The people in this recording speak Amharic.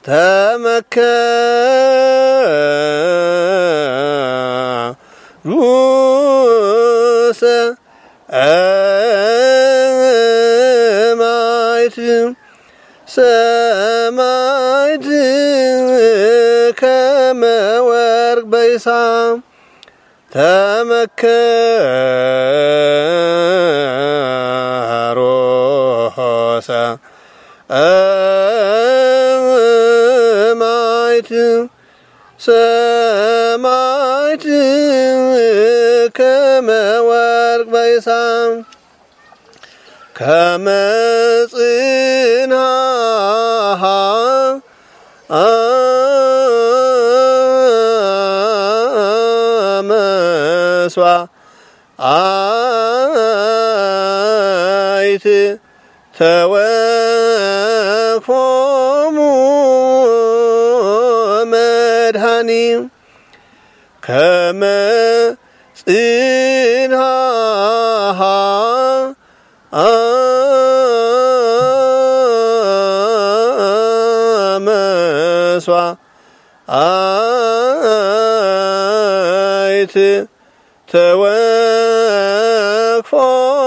ተመከሩሰ ሰማዕት ከመ ወርቅ በይሳም ተመከሮሰ ሰማዕት ከመ ወርቅ በይሳም ከመ ጽንሐ መስዋዕት ተወክፎሙ መድኃኒ ከመ ጽንሐ መስዋዕት ተወክፎሙ